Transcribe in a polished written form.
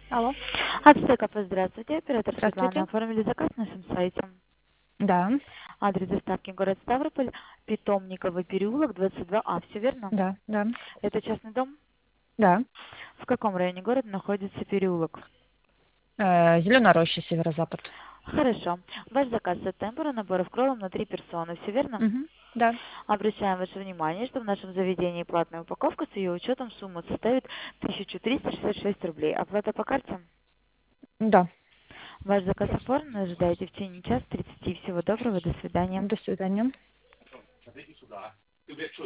Алло. Ацтеков, здравствуйте. Оператор Светлана. Здравствуйте. Оформили заказ на нашем сайте. Да, Адрес доставки город Ставрополь, Питомниковый переулок, 22А. Все верно? да, да, Это частный дом? да. В каком районе города находится переулок? Зеленая роща, северо-запад. Хорошо. Ваш заказ от темпора наборов кролом на 3 персоны. Все верно? Угу. Да, Обращаем ваше внимание, что в нашем заведении платная упаковка с ее учетом сумма составит 1366 рублей. Оплата по карте? да. Ваш заказ оформлен. Ожидайте в течение часа 30. Всего доброго. До свидания. До свидания.